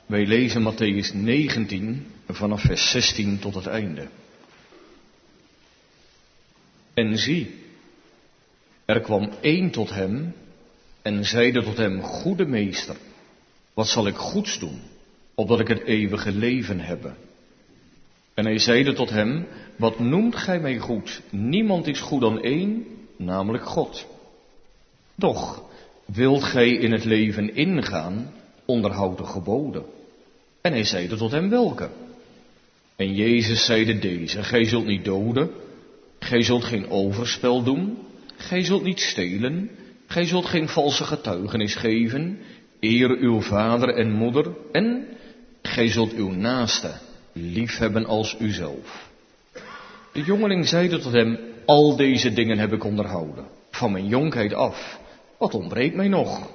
Wij lezen Mattheüs 19 vanaf vers 16 tot het einde. En zie, er kwam één tot hem en zeide tot hem: Goede meester, wat zal ik goeds doen, opdat ik het eeuwige leven hebbe? En hij zeide tot hem: Wat noemt gij mij goed? Niemand is goed dan één, namelijk God. Doch, wilt gij in het leven ingaan, onderhoud de geboden. En hij zeide tot hem: Welke? En Jezus zeide deze: Gij zult niet doden, gij zult geen overspel doen, gij zult niet stelen, gij zult geen valse getuigenis geven, eer uw vader en moeder, en gij zult uw naaste liefhebben als uzelf. De jongeling zeide tot hem: Al deze dingen heb ik onderhouden, van mijn jonkheid af. Wat ontbreekt mij nog?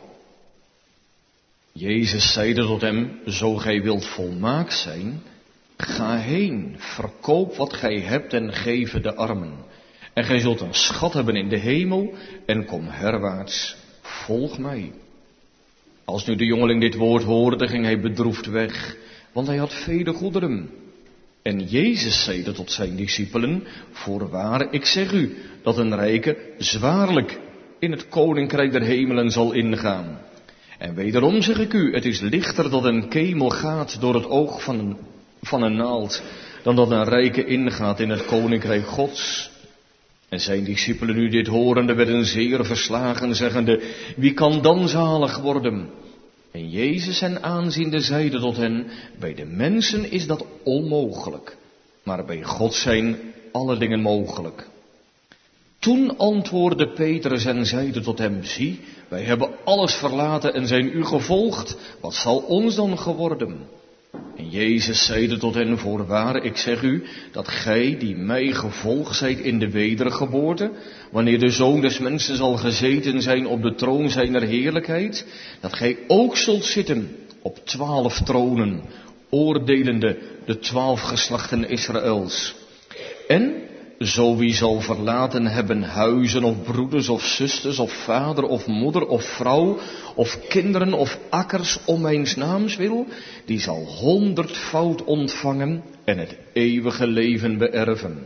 Jezus zeide tot hem: Zo gij wilt volmaakt zijn, ga heen, verkoop wat gij hebt en geef het de armen. En gij zult een schat hebben in de hemel, en kom herwaarts, volg mij. Als nu de jongeling dit woord hoorde, ging hij bedroefd weg, want hij had vele goederen. En Jezus zeide tot zijn discipelen: Voorwaar, ik zeg u, dat een rijke zwaarlijk in het koninkrijk der hemelen zal ingaan. En wederom zeg ik u, het is lichter dat een kemel gaat door het oog van een naald, dan dat een rijke ingaat in het koninkrijk Gods. En zijn discipelen nu dit horende werden zeer verslagen, zeggende: Wie kan dan zalig worden? En Jezus hen aanziende zeide tot hen: Bij de mensen is dat onmogelijk, maar bij God zijn alle dingen mogelijk. Toen antwoordde Petrus en zeide tot hem: Zie, wij hebben alles verlaten en zijn u gevolgd. Wat zal ons dan geworden? En Jezus zeide tot hen: Voorwaar, ik zeg u, dat gij die mij gevolgd zijt in de wedergeboorte, wanneer de Zoon des Mensen zal gezeten zijn op de troon zijner heerlijkheid, dat gij ook zult zitten op 12 tronen, oordelende de 12 geslachten Israëls. En zo wie zal verlaten hebben huizen of broeders of zusters of vader of moeder of vrouw of kinderen of akkers om mijns naams wil, die zal 100-foud ontvangen en het eeuwige leven beërven.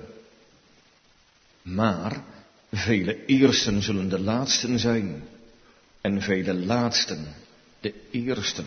Maar vele eersten zullen de laatsten zijn en vele laatsten de eersten.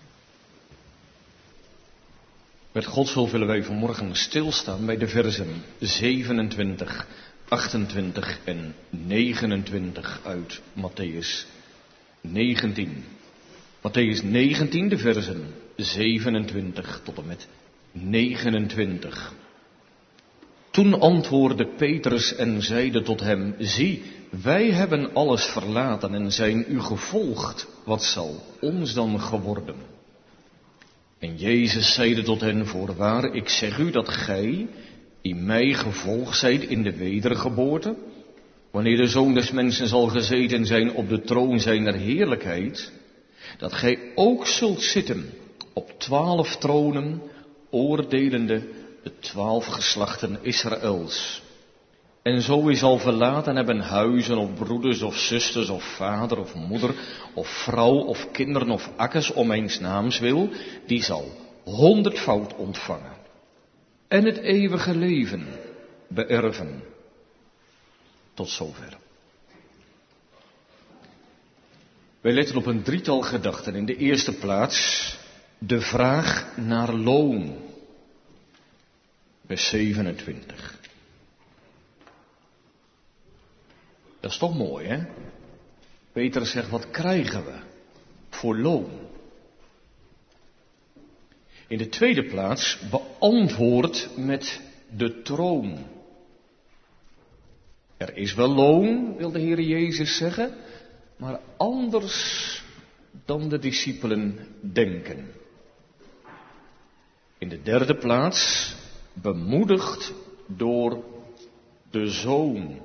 Met Gods hulp willen wij vanmorgen stilstaan bij de versen 27, 28 en 29 uit Mattheüs 19. Mattheüs 19, de versen 27 tot en met 29. Toen antwoordde Petrus en zeide tot hem: Zie, wij hebben alles verlaten en zijn u gevolgd. Wat zal ons dan geworden? En Jezus zeide tot hen: Voorwaar, ik zeg u dat gij, die mij gevolgd zijt in de wedergeboorte, wanneer de Zoon des Mensen zal gezeten zijn op de troon zijner heerlijkheid, dat gij ook zult zitten op 12 tronen, oordelende de 12 geslachten Israëls. En zo wie zal verlaten hebben huizen of broeders of zusters of vader of moeder of vrouw of kinderen of akkers om mijns naams wil, die zal 100-foud ontvangen en het eeuwige leven beërven. Tot zover. Wij letten op een drietal gedachten. In de eerste plaats de vraag naar loon. Vers 27. Dat is toch mooi, hè? Petrus zegt: Wat krijgen we voor loon? In de tweede plaats beantwoord met de troon. Er is wel loon, wil de Heer Jezus zeggen, maar anders dan de discipelen denken. In de derde plaats bemoedigd door de Zoon.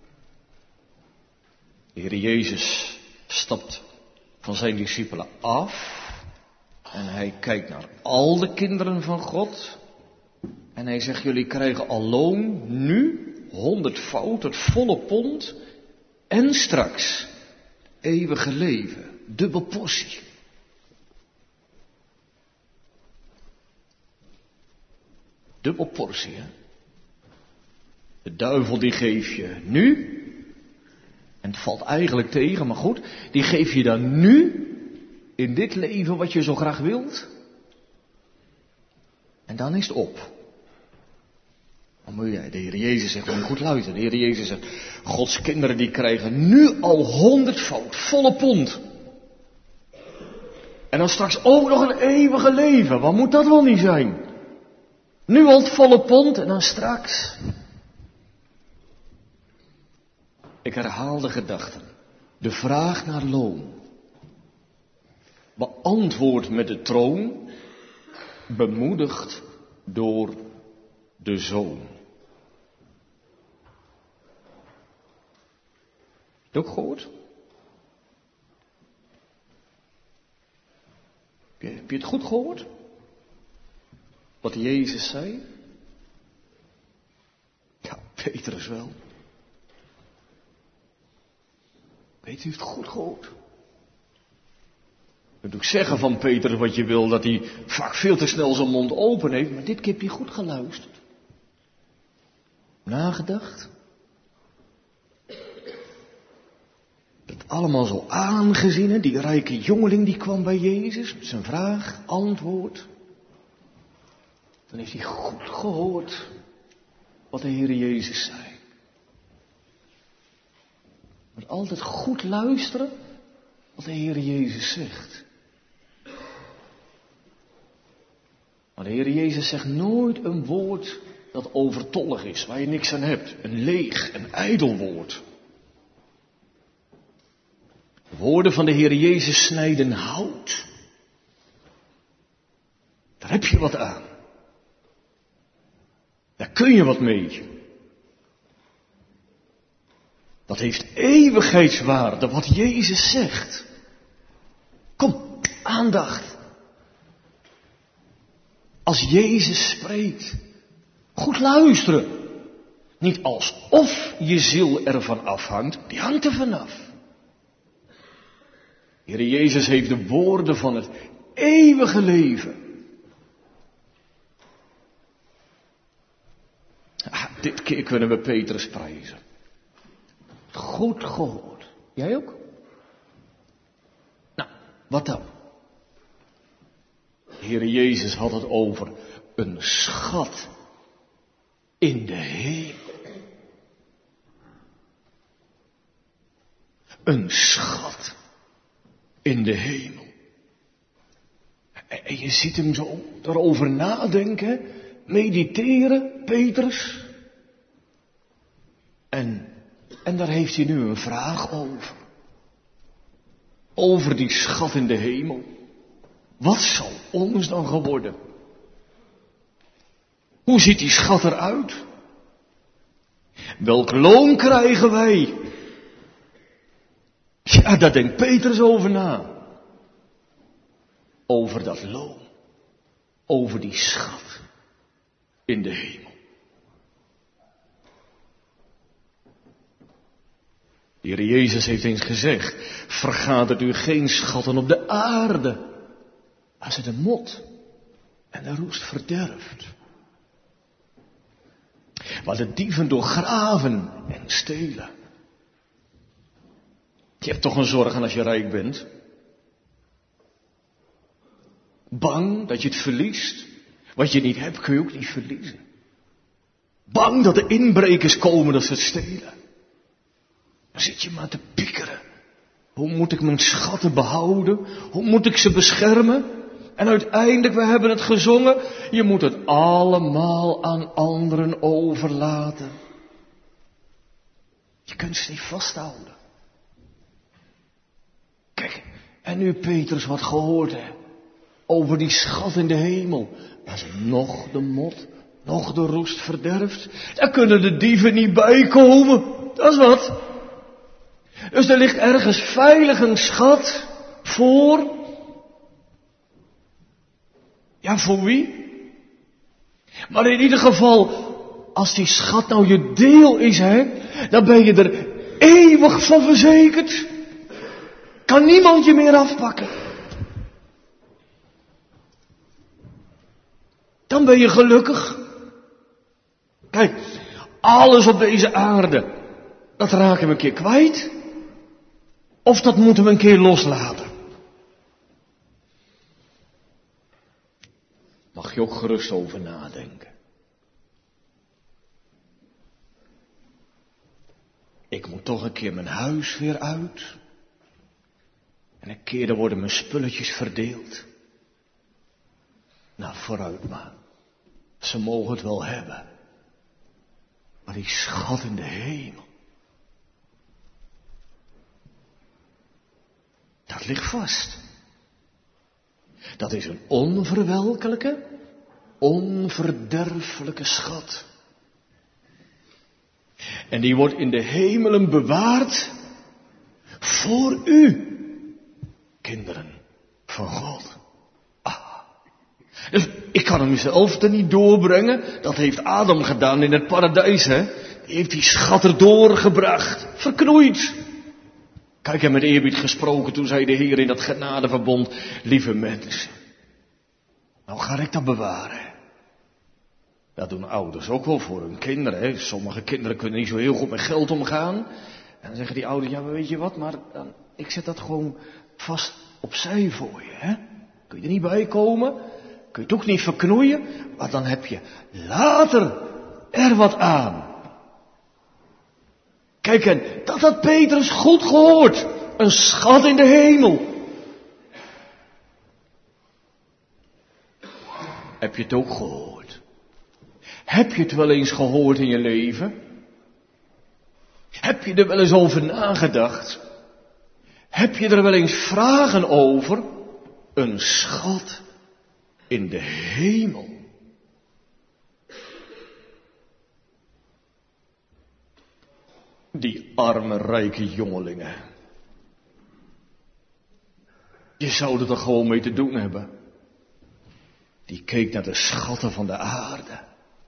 De Heer Jezus stapt van zijn discipelen af en hij kijkt naar al de kinderen van God en hij zegt: jullie krijgen al loon nu, 100-foud, het volle pond en straks eeuwige leven, dubbel portie. Dubbel portie, hè? De duivel die geef je nu. En het valt eigenlijk tegen, maar goed. Die geef je dan nu. In dit leven wat je zo graag wilt. En dan is het op. Dan moet je, de Heer Jezus zegt, moet je goed luisteren. De Heer Jezus zegt, Gods kinderen die krijgen nu al 100-fout, volle pond. En dan straks ook nog een eeuwige leven. Wat moet dat wel niet zijn? Nu al het volle pond en dan straks. Ik herhaal de gedachten. De vraag naar loon. Beantwoord met de troon. Bemoedigd door de Zoon. Heb je het ook gehoord? Heb je het goed gehoord? Wat Jezus zei? Ja, Petrus wel. Weet u het goed gehoord? Je kunt ook zeggen van Petrus wat je wil, dat hij vaak veel te snel zijn mond open heeft, maar dit keer heb je goed geluisterd. Nagedacht. Dat allemaal zo aangezien, hè? Die rijke jongeling die kwam bij Jezus met zijn vraag, antwoord. Dan heeft hij goed gehoord wat de Heer Jezus zei. Maar altijd goed luisteren wat de Heer Jezus zegt. Maar de Heer Jezus zegt nooit een woord dat overtollig is, waar je niks aan hebt. Een leeg, een ijdel woord. De woorden van de Heer Jezus snijden hout. Daar heb je wat aan. Daar kun je wat mee. Dat heeft eeuwigheidswaarde, wat Jezus zegt. Kom, aandacht. Als Jezus spreekt, goed luisteren. Niet alsof je ziel ervan afhangt, die hangt er vanaf. Heer Jezus heeft de woorden van het eeuwige leven. Dit keer kunnen we Petrus prijzen. Goed gehoord. Jij ook? Nou, wat dan? De Heer Jezus had het over een schat in de hemel. Een schat in de hemel. En je ziet hem zo erover nadenken, mediteren, Petrus. En daar heeft hij nu een vraag over. Over die schat in de hemel. Wat zal ons dan geworden? Hoe ziet die schat eruit? Welk loon krijgen wij? Ja, daar denkt Petrus over na. Over dat loon. Over die schat in de hemel. De Heer Jezus heeft eens gezegd, vergadert u geen schatten op de aarde, waar ze de mot en de roest verderft. Waar de dieven doorgraven en stelen. Je hebt toch een zorgen als je rijk bent? Bang dat je het verliest. Wat je niet hebt kun je ook niet verliezen. Bang dat de inbrekers komen dat ze het stelen. Dan zit je maar te piekeren. Hoe moet ik mijn schatten behouden? Hoe moet ik ze beschermen? En uiteindelijk, we hebben het gezongen, je moet het allemaal aan anderen overlaten. Je kunt ze niet vasthouden. Kijk, en nu Petrus wat gehoord heeft over die schat in de hemel. Waar ze nog de mot, nog de roest verderft. Daar kunnen de dieven niet bij komen. Dat is wat. Dus er ligt ergens veilig een schat voor. Ja, voor wie? Maar in ieder geval, als die schat nou je deel is, hè, dan ben je er eeuwig van verzekerd. Kan niemand je meer afpakken. Dan ben je gelukkig. alles op deze aarde, dat raken we een keer kwijt. Of dat moeten we een keer loslaten. Mag je ook gerust over nadenken. Ik moet toch een keer mijn huis weer uit. En een keer dan worden mijn spulletjes verdeeld. Nou, vooruit maar. Ze mogen het wel hebben. Maar die schat in de hemel. Dat ligt vast. Dat is een onverwelkelijke, onverderfelijke schat. En die wordt in de hemelen bewaard voor u, kinderen van God. Dus ik kan hem zelf er niet doorbrengen. Dat heeft Adam gedaan in het paradijs, hè. Die heeft die schat er doorgebracht. Verknoeid. Kijk, en met eerbied gesproken, toen zei de Heer in dat genadeverbond: lieve mensen, nou ga ik dat bewaren. Dat doen ouders ook wel voor hun kinderen, hè. Sommige kinderen kunnen niet zo heel goed met geld omgaan. En dan zeggen die ouders: ja, maar weet je wat, maar ik zet dat gewoon vast opzij voor je, hè. Kun je er niet bij komen? Kun je het ook niet verknoeien, maar dan heb je later er wat aan. Kijk, en dat had Petrus goed gehoord. Een schat in de hemel. Heb je het ook gehoord? Heb je het wel eens gehoord in je leven? Heb je er wel eens over nagedacht? Heb je er wel eens vragen over? Een schat in de hemel. Die arme, rijke jongelingen. Je zou er toch gewoon mee te doen hebben. Die keek naar de schatten van de aarde.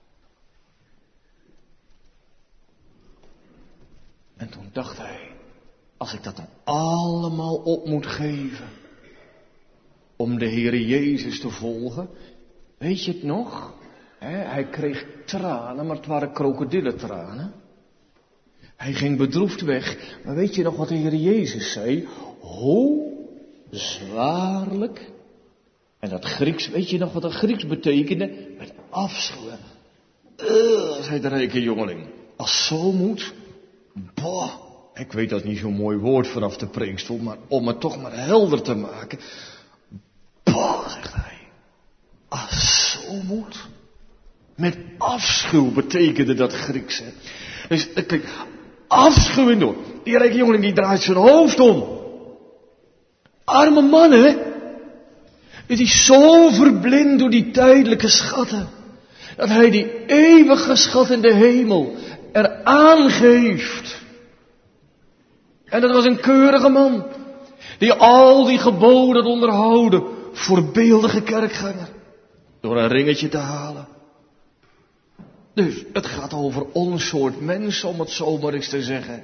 En toen dacht hij, als ik dat dan allemaal op moet geven om de Heere Jezus te volgen, weet je het nog? Hij kreeg tranen, maar het waren krokodillentranen. Hij ging bedroefd weg, maar weet je nog wat de Heere Jezus zei? Hoe zwaarlijk. En dat Grieks, weet je nog wat dat Grieks betekende? Met afschuw. Zei de rijke jongeling. Als zo moet. Boah, ik weet dat niet zo'n mooi woord vanaf de preekstoel, maar om het toch maar helder te maken. Boah, zegt hij. Als zo moet. Met afschuw betekende dat Grieks. Hè. Dus afschuw in door. Die rijke jongeling die draait zijn hoofd om. Arme man, hè? Die is zo verblind door die tijdelijke schatten, dat hij die eeuwige schat in de hemel er aangeeft. En dat was een keurige man, die al die geboden onderhouden, voorbeeldige kerkganger, door een ringetje te halen. Dus het gaat over ons soort mensen, om het zo maar eens te zeggen.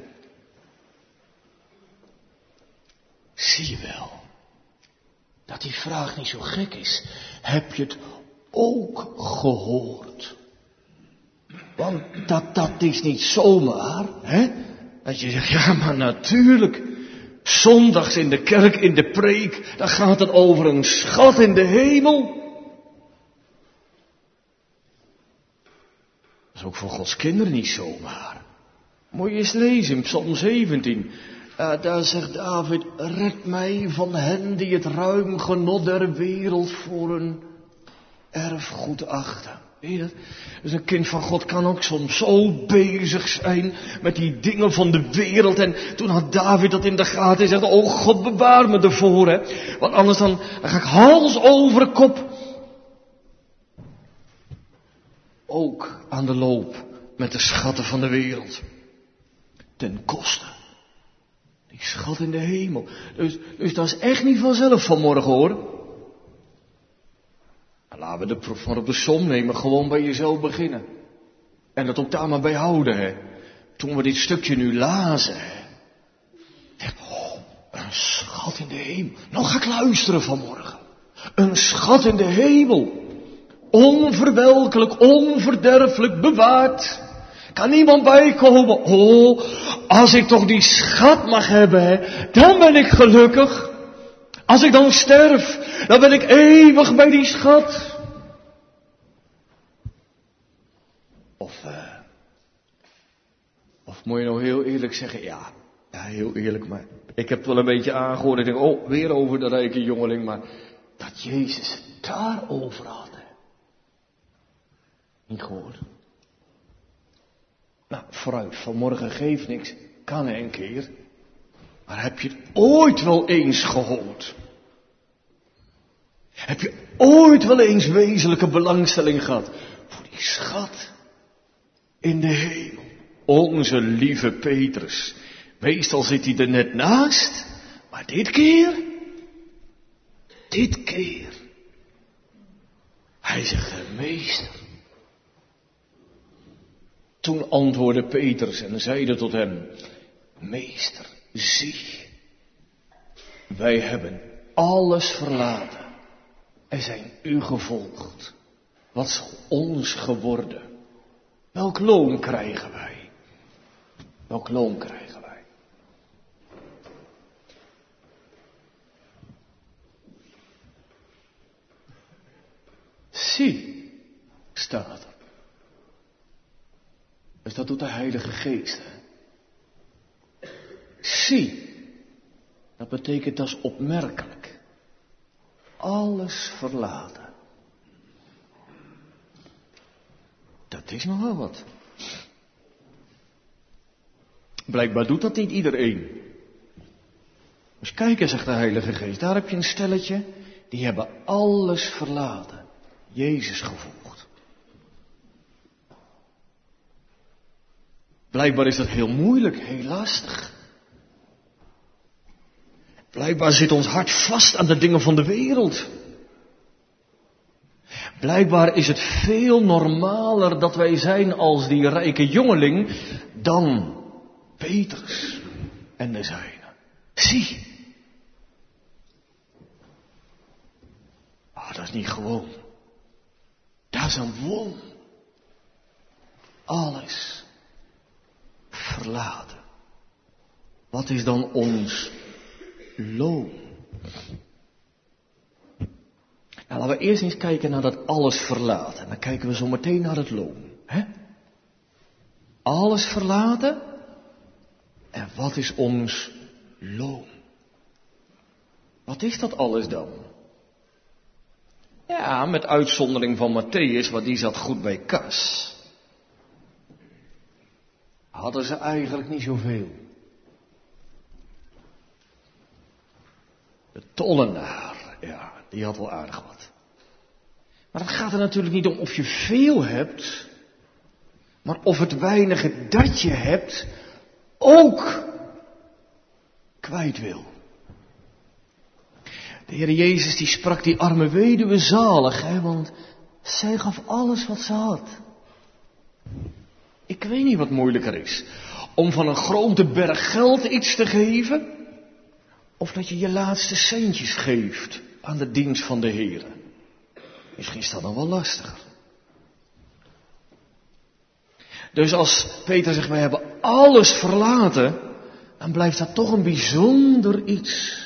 Zie je wel dat die vraag niet zo gek is. Heb je het ook gehoord? Want dat is niet zomaar, hè? Dat je zegt, ja, maar natuurlijk. Zondags in de kerk, in de preek, dan gaat het over een schat in de hemel. Dat is ook voor Gods kinderen niet zomaar. Moet je eens lezen in Psalm 17. Daar zegt David, red mij van hen die het ruim genot der wereld voor een erfgoed achten. Weet je dat? Dus een kind van God kan ook soms zo bezig zijn met die dingen van de wereld. En toen had David dat in de gaten en zegt, oh God, bewaar me ervoor. Hè? Want anders dan ga ik hals over kop. Ook aan de loop met de schatten van de wereld. Ten koste. Die schat in de hemel. Dus dat is echt niet vanzelf vanmorgen, hoor. Laten we de proef maar op de som nemen. Gewoon bij jezelf beginnen. En dat ook daar maar bij houden, hè. Toen we dit stukje nu lazen, hè. Oh, een schat in de hemel. Nou ga ik luisteren vanmorgen. Een schat in de hemel. Onverwelkelijk, onverderfelijk bewaard. kan niemand bijkomen. Oh, als ik toch die schat mag hebben, hè, dan ben ik gelukkig. Als ik dan sterf, dan ben ik eeuwig bij die schat. Of moet je nou heel eerlijk zeggen, ja, heel eerlijk, maar ik heb het wel een beetje aangehoord. Ik denk, oh, weer over de rijke jongeling, maar dat Jezus het daarover had. Niet gehoord. Nou, vooruit, vanmorgen geeft niks, kan een keer. Maar heb je het ooit wel eens gehoord? Heb je ooit wel eens wezenlijke belangstelling gehad voor die schat in de hemel? Onze lieve Petrus. Meestal zit hij er net naast, maar dit keer, hij zegt, meester. Toen antwoordde Petrus en zeide tot hem, meester, zie, wij hebben alles verlaten en zijn u gevolgd. Wat zal ons geworden? Welk loon krijgen wij? Welk loon krijgen wij? Zie, staat er. Dus dat doet de Heilige Geest. Hè? Zie, dat betekent dat is opmerkelijk. Alles verlaten. Dat is nogal wat. Blijkbaar doet dat niet iedereen. Dus kijk eens, zegt de Heilige Geest, daar heb je een stelletje, die hebben alles verlaten. Jezus gevolgd. Blijkbaar is dat heel moeilijk, heel lastig. Blijkbaar zit ons hart vast aan de dingen van de wereld. Blijkbaar is het veel normaler dat wij zijn als die rijke jongeling dan Petrus en de zijne. Zie. Dat is niet gewoon. Dat is een won. Alles verlaten. Wat is dan ons loon? Nou, laten we eerst eens kijken naar dat alles verlaten. En dan kijken we zo meteen naar het loon. Hè? Alles verlaten. En wat is ons loon? Wat is dat alles dan? Ja, met uitzondering van Mattheüs, want die zat goed bij kas. Hadden ze eigenlijk niet zoveel. De tollenaar, ja, die had wel aardig wat. Maar het gaat er natuurlijk niet om of je veel hebt, maar of het weinige dat je hebt ook kwijt wil. De Heer Jezus die sprak die arme weduwe zalig, hè, want zij gaf alles wat ze had. Ik weet niet wat moeilijker is, om van een grote berg geld iets te geven, of dat je je laatste centjes geeft aan de dienst van de Heer. Misschien is dat dan wel lastiger. Dus als Peter zegt, wij hebben alles verlaten, dan blijft dat toch een bijzonder iets.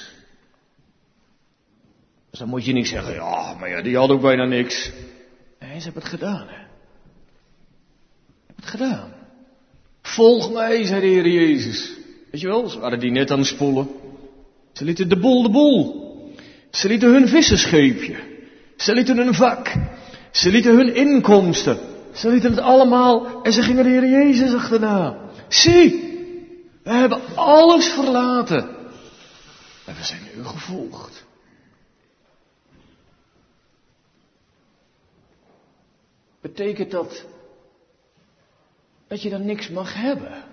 Dus dan moet je niet zeggen, ja, maar ja, die had ook bijna niks. Nee, ze hebben het gedaan, hè. Ze hebben het gedaan. Volg mij, zei de Heer Jezus. Weet je wel, ze waren die net aan het spoelen. Ze lieten de boel. Ze lieten hun visserscheepje. Ze lieten hun vak. Ze lieten hun inkomsten. Ze lieten het allemaal en ze gingen de Heer Jezus achterna. Zie, we hebben alles verlaten. En we zijn u gevolgd. Betekent dat je dan niks mag hebben?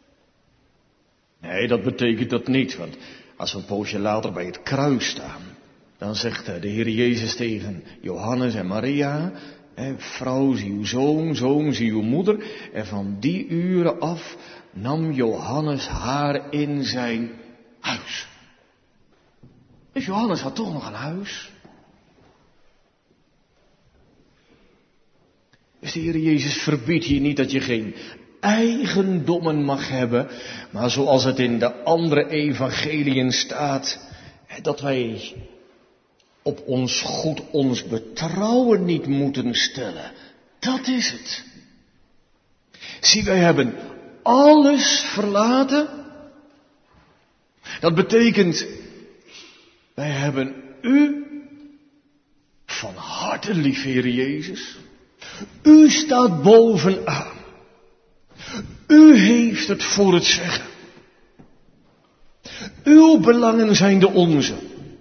Nee, dat betekent dat niet, want als we een poosje later bij het kruis staan, dan zegt de Heer Jezus tegen Johannes en Maria, vrouw, zie uw zoon, zie uw moeder. En van die uren af nam Johannes haar in zijn huis. Dus Johannes had toch nog een huis. Dus de Heer Jezus verbiedt hier niet dat je geen eigendommen mag hebben, maar zoals het in de andere evangeliën staat, dat wij op ons goed ons betrouwen niet moeten stellen. Dat is het. Zie, wij hebben alles verlaten. Dat betekent, wij hebben u van harte lief, Heer Jezus. U staat bovenaan. U heeft het voor het zeggen. Uw belangen zijn de onze.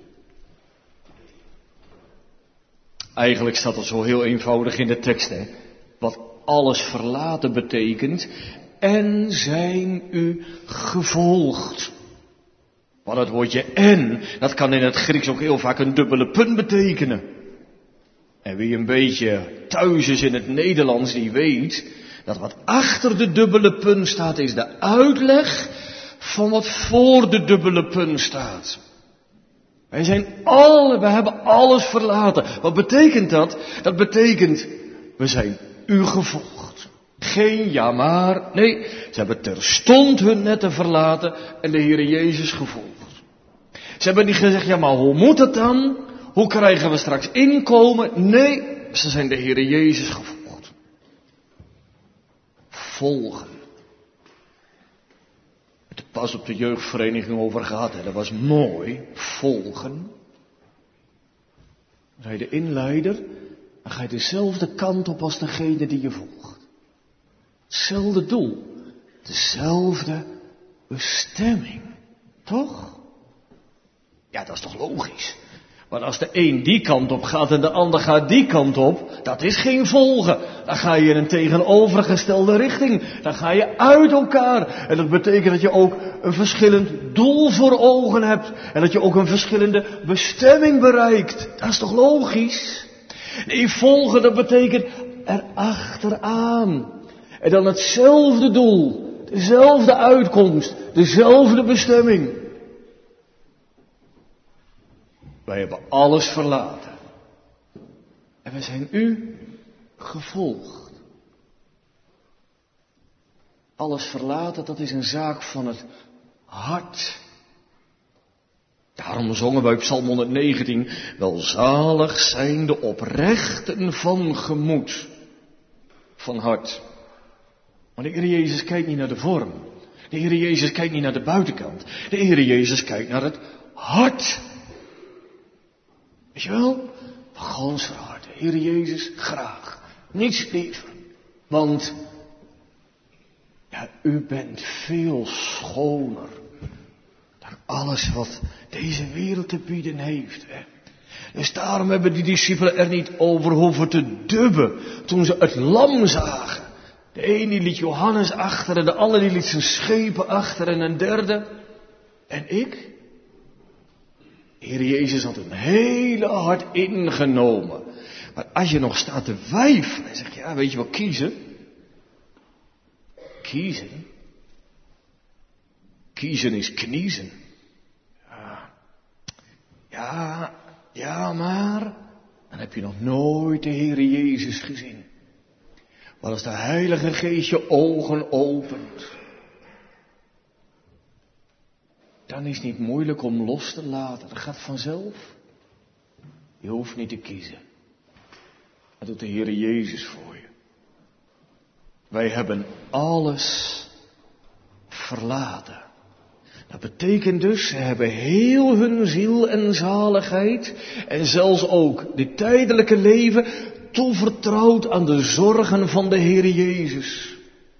Eigenlijk staat het zo heel eenvoudig in de tekst, hè. Wat alles verlaten betekent. En zijn u gevolgd. Want het woordje en, dat kan in het Grieks ook heel vaak een dubbele punt betekenen. En wie een beetje thuis is in het Nederlands, die weet dat wat achter de dubbele punt staat, is de uitleg van wat voor de dubbele punt staat. We hebben alles verlaten. Wat betekent dat? Dat betekent, we zijn u gevolgd. Geen ja maar, nee, ze hebben terstond hun netten verlaten en de Heer Jezus gevolgd. Ze hebben niet gezegd, ja maar hoe moet het dan? Hoe krijgen we straks inkomen? Nee, ze zijn de Heer Jezus gevolgd. Volgen. Het pas op de jeugdvereniging over gehad, hè. Dat was mooi. Volgen. Dan ga je de inleider, dan ga je dezelfde kant op als degene die je volgt. Hetzelfde doel. Dezelfde bestemming. Toch? Ja, dat is toch logisch. Want als de een die kant op gaat en de ander gaat die kant op, dat is geen volgen. Dan ga je in een tegenovergestelde richting. Dan ga je uit elkaar. En dat betekent dat je ook een verschillend doel voor ogen hebt. En dat je ook een verschillende bestemming bereikt. Dat is toch logisch? Nee, volgen, dat betekent erachteraan. En dan hetzelfde doel, dezelfde uitkomst, dezelfde bestemming. Wij hebben alles verlaten. En we zijn u gevolgd. Alles verlaten, dat is een zaak van het hart. Daarom zongen wij op Psalm 119, welzalig zijn de oprechten van gemoed, van hart. Maar de Heer Jezus kijkt niet naar de vorm. De Heer Jezus kijkt niet naar de buitenkant. De Heer Jezus kijkt naar het hart. Weet je wel? Van gans harte. Heer Jezus, graag. Niets liever. Want, ja, u bent veel schoner dan alles wat deze wereld te bieden heeft. Hè? Dus daarom hebben die discipelen er niet over hoeven te dubben toen ze het lam zagen. De een die liet Johannes achter en de ander die liet zijn schepen achter en een derde. En ik? Heer Jezus had een hele hart ingenomen. Maar als je nog staat te wijfelen en zeg je, ja, weet je wat, kiezen? Kiezen? Kiezen is kniezen. Ja, maar dan heb je nog nooit de Heer Jezus gezien. Maar als de Heilige Geest je ogen opent, dan is het niet moeilijk om los te laten. Dat gaat vanzelf. Je hoeft niet te kiezen. Dat doet de Heer Jezus voor je. Wij hebben alles verlaten. Dat betekent dus, ze hebben heel hun ziel en zaligheid en zelfs ook dit tijdelijke leven toevertrouwd aan de zorgen van de Heer Jezus.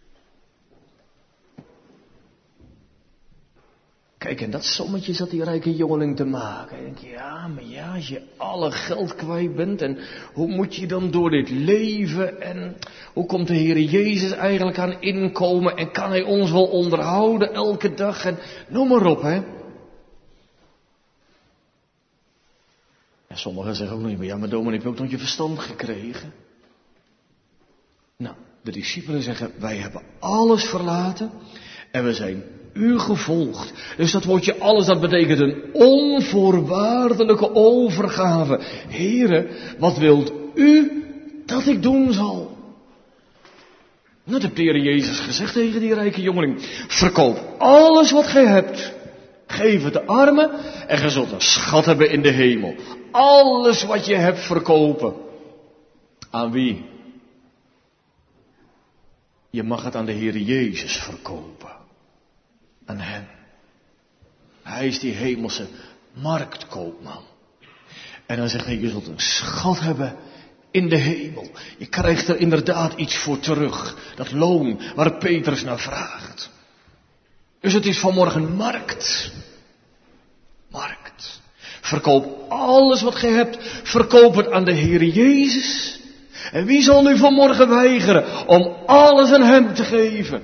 Kijk, en dat sommetje zat die rijke jongeling te maken. En denk je, ja, maar ja, als je alle geld kwijt bent en hoe moet je dan door dit leven en hoe komt de Heer Jezus eigenlijk aan inkomen en kan Hij ons wel onderhouden elke dag en noem maar op, hè. En sommigen zeggen ook nog niet, maar ja, maar dominee, ik heb ook nog je verstand gekregen. Nou, de discipelen zeggen, wij hebben alles verlaten en we zijn u gevolgd. Dus dat woordje alles, dat betekent een onvoorwaardelijke overgave. Heere, wat wilt u dat ik doen zal? Dat heeft de Heer Jezus gezegd tegen die rijke jongeling. Verkoop alles wat gij hebt. Geef het de armen en gij zult een schat hebben in de hemel. Alles wat je hebt verkopen. Aan wie? Je mag het aan de Heer Jezus verkopen. Aan hem. Hij is die hemelse marktkoopman. En dan zegt hij, je zult een schat hebben in de hemel. Je krijgt er inderdaad iets voor terug. Dat loon waar Petrus naar vraagt. Dus het is vanmorgen markt. Markt. Verkoop alles wat gij hebt. Verkoop het aan de Heer Jezus. En wie zal nu vanmorgen weigeren om alles aan hem te geven?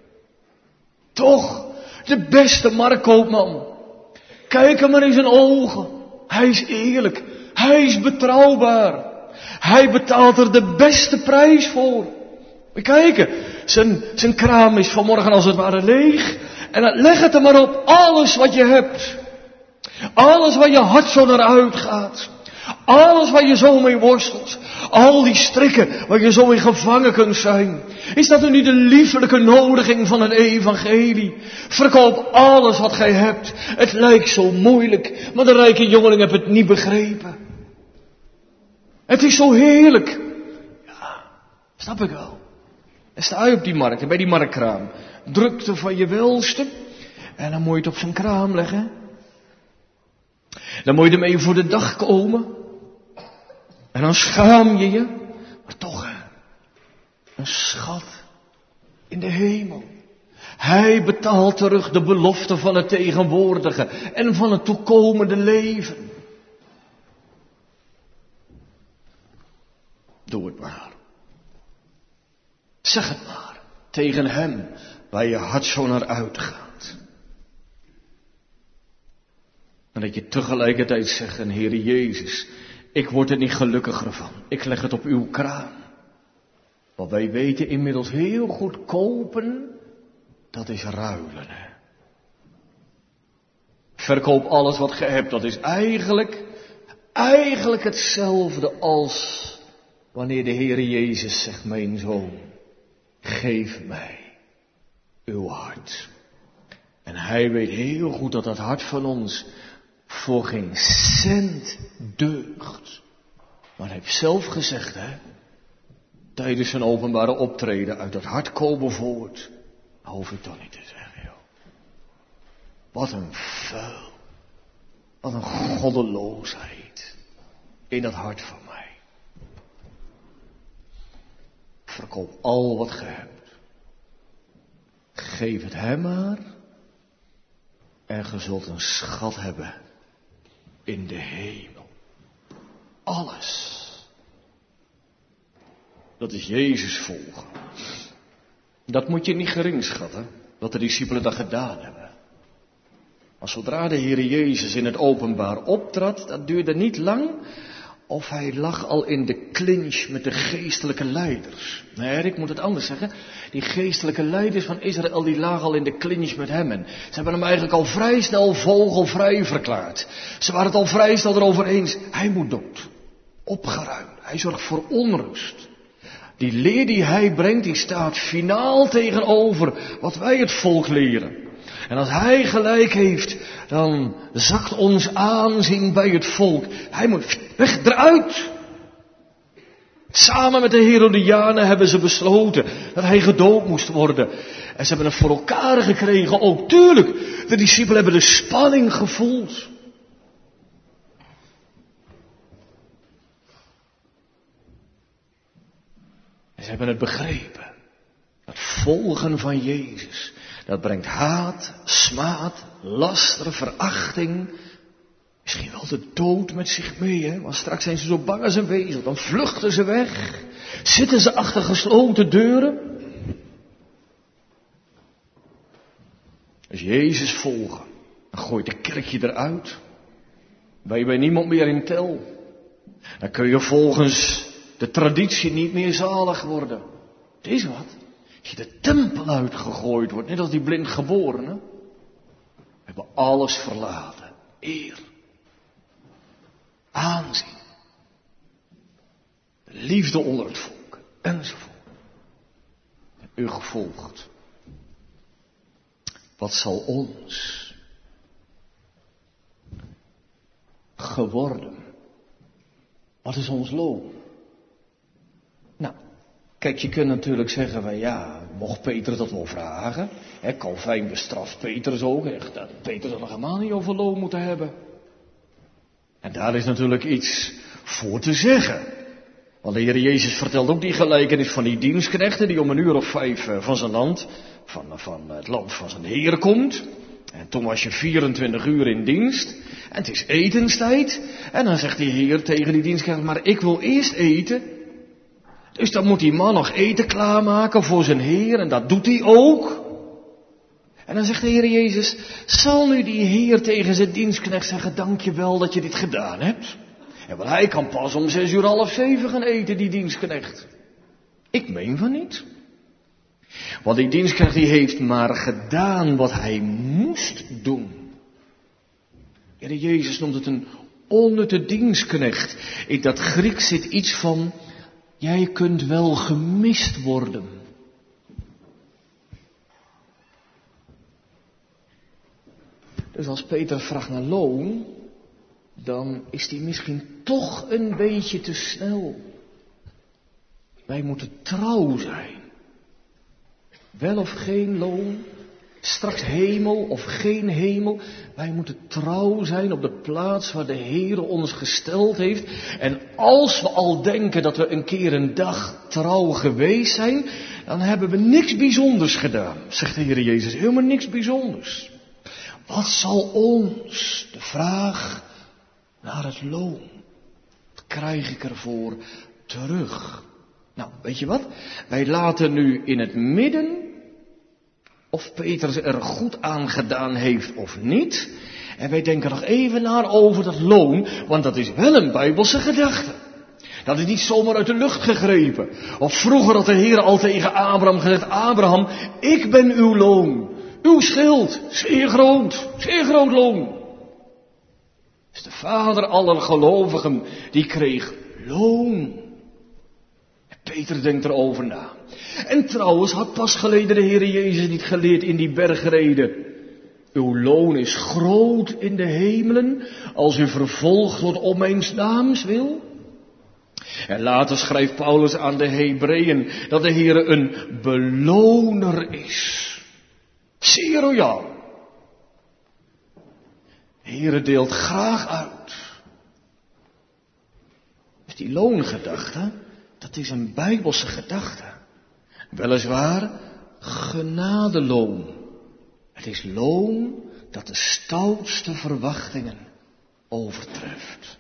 Toch, de beste marktkoopman. Kijk hem maar in zijn ogen. Hij is eerlijk. Hij is betrouwbaar. Hij betaalt er de beste prijs voor. We kijken, zijn kraam is vanmorgen als het ware leeg. En leg het er maar op, alles wat je hebt. Alles waar je hart zo naar uitgaat. Alles waar je zo mee worstelt. Al die strikken waar je zo in gevangen kunt zijn. Is dat nu niet de liefelijke nodiging van het evangelie? Verkoop alles wat gij hebt. Het lijkt zo moeilijk, maar de rijke jongeling heeft het niet begrepen. Het is zo heerlijk. Ja, snap ik wel. En sta je op die markt, bij die marktkraam. Drukte van je welste. En dan moet je het op zijn kraam leggen. Dan moet je ermee voor de dag komen. En dan schaam je je. Maar toch, een schat in de hemel. Hij betaalt terug de belofte van het tegenwoordige en van het toekomende leven. Doe het maar. Zeg het maar tegen hem waar je hart zo naar uitgaat. En dat je tegelijkertijd zegt, en Heere Jezus, ik word er niet gelukkiger van. Ik leg het op uw kraam. Want wij weten inmiddels heel goed, kopen, dat is ruilen. Hè? Verkoop alles wat ge hebt, dat is eigenlijk hetzelfde als wanneer de Heere Jezus zegt, mijn zoon, geef mij uw hart. En hij weet heel goed dat dat hart van ons voor geen cent deugt. Maar hij heeft zelf gezegd, hè, tijdens zijn openbare optreden, uit dat hart komen voort. Hoef ik toch niet te zeggen, joh. Wat een vuil. Wat een goddeloosheid in dat hart van mij. Verkoop al wat ge hebt. Geef het hem maar. En ge zult een schat hebben in de hemel. Alles. Dat is Jezus volgen. Dat moet je niet gering schatten, wat de discipelen dat gedaan hebben. Maar zodra de Heer Jezus in het openbaar optrad, dat duurde niet lang, of hij lag al in de clinch met de geestelijke leiders. Nee, ik moet het anders zeggen. Die geestelijke leiders van Israël, die lagen al in de clinch met hem. En ze hebben hem eigenlijk al vrij snel vogelvrij verklaard. Ze waren het al vrij snel erover eens. Hij moet dood. Opgeruimd. Hij zorgt voor onrust. Die leer die hij brengt, die staat finaal tegenover wat wij het volk leren. En als hij gelijk heeft, dan zakt ons aanzien bij het volk. Hij moet weg, eruit. Samen met de Herodianen hebben ze besloten dat hij gedood moest worden. En ze hebben het voor elkaar gekregen. Ook tuurlijk, de discipelen hebben de spanning gevoeld. En ze hebben het begrepen. Het volgen van Jezus, dat brengt haat, smaad, laster, verachting. Misschien wel de dood met zich mee, hè? Want straks zijn ze zo bang als een wezel. Dan vluchten ze weg. Zitten ze achter gesloten deuren. Als Jezus volgen, dan gooit de kerkje eruit. Ben je bij niemand meer in tel. Dan kun je volgens de traditie niet meer zalig worden. Het is wat. Als je de tempel uitgegooid wordt, net als die blind geborene. We hebben alles verlaten. Eer. Aanzien. De liefde onder het volk. Enzovoort. u gevolgd. Wat zal ons geworden? Wat is ons loon? Nou, kijk, je kunt natuurlijk zeggen van ja, mocht Petrus dat wel vragen? Calvijn bestraft Petrus ook echt. Dat Petrus had nog helemaal niet over loon moeten hebben. En daar is natuurlijk iets voor te zeggen. Want de Heer Jezus vertelt ook die gelijkenis van die dienstknechten die om 5 van zijn land, van het land van zijn Heer komt. En toen was je 24 uur in dienst. En het is etenstijd. En dan zegt die Heer tegen die dienstknecht, maar ik wil eerst eten. Dus dan moet die man nog eten klaarmaken voor zijn Heer. En dat doet hij ook. En dan zegt de Heer Jezus, zal nu die Heer tegen zijn dienstknecht zeggen, dank je wel dat je dit gedaan hebt. En wel, hij kan pas om 6:30 gaan eten, die dienstknecht. Ik meen van niet. Want die dienstknecht die heeft maar gedaan wat hij moest doen. De Heer Jezus noemt het een onnutte dienstknecht. In dat Grieks zit iets van, jij kunt wel gemist worden. Dus als Peter vraagt naar loon, dan is die misschien toch een beetje te snel. Wij moeten trouw zijn. Wel of geen loon, straks hemel of geen hemel. Wij moeten trouw zijn op de plaats waar de Heer ons gesteld heeft. En als we al denken dat we een keer een dag trouw geweest zijn, dan hebben we niks bijzonders gedaan, zegt de Heer Jezus. Helemaal niks bijzonders. Wat zal ons, de vraag naar het loon, wat krijg ik ervoor terug? Nou, weet je wat? Wij laten nu in het midden of Petrus er goed aan gedaan heeft of niet. En wij denken nog even na over dat loon, want dat is wel een Bijbelse gedachte. Dat is niet zomaar uit de lucht gegrepen. Of vroeger had de Heer al tegen Abraham gezegd, Abraham, ik ben uw loon. Uw schild, zeer groot loon. Dus de vader aller gelovigen, die kreeg loon. En Peter denkt erover na. En trouwens had pas geleden de Heer Jezus niet geleerd in die bergreden. Uw loon is groot in de hemelen, als u vervolgd wordt om mijn naams wil. En later schrijft Paulus aan de Hebreeën dat de Heer een beloner is. Zeer royaal. De Heere deelt graag uit. Dus die loongedachte, dat is een Bijbelse gedachte. Weliswaar genadeloon. Het is loon dat de stoutste verwachtingen overtreft.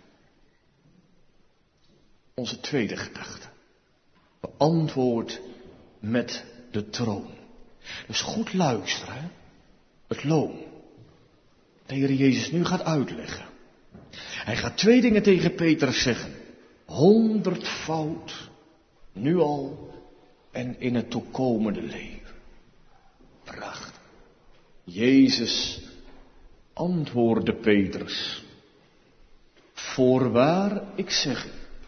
Onze tweede gedachte. Beantwoord met de troon. Dus goed luisteren, het loon. De Heer Jezus nu gaat uitleggen. Hij gaat 2 dingen tegen Petrus zeggen. 100-fout, nu al en in het toekomende leven. Prachtig. Jezus antwoordde Petrus. Voorwaar, ik zeg u.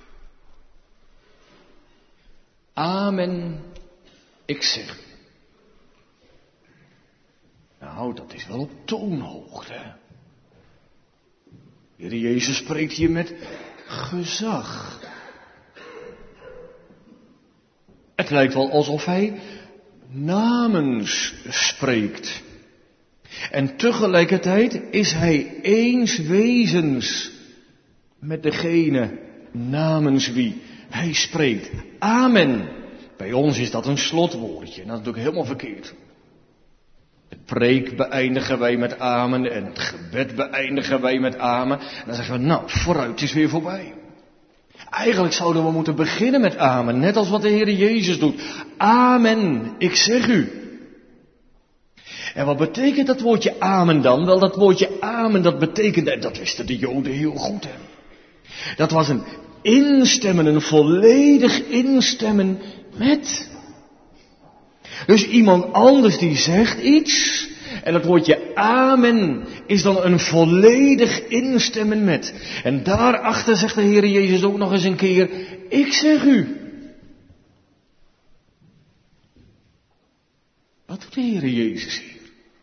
Amen, ik zeg u. Nou, dat is wel op toonhoogte. Heer Jezus spreekt hier met gezag. Het lijkt wel alsof hij namens spreekt. En tegelijkertijd is hij eenswezens met degene namens wie hij spreekt. Amen. Bij ons is dat een slotwoordje. En dat is natuurlijk helemaal verkeerd. De preek beëindigen wij met amen en het gebed beëindigen wij met amen. En dan zeggen we, nou, vooruit, het is weer voorbij. Eigenlijk zouden we moeten beginnen met amen, net als wat de Heer Jezus doet. Amen, ik zeg u. En wat betekent dat woordje amen dan? Wel, dat woordje amen, dat betekende, en dat wisten de Joden heel goed, hè. Dat was een instemmen, een volledig instemmen met. Dus iemand anders die zegt iets, en dat woordje amen is dan een volledig instemmen met. En daarachter zegt de Heer Jezus ook nog eens een keer, ik zeg u. Wat doet de Heere Jezus hier?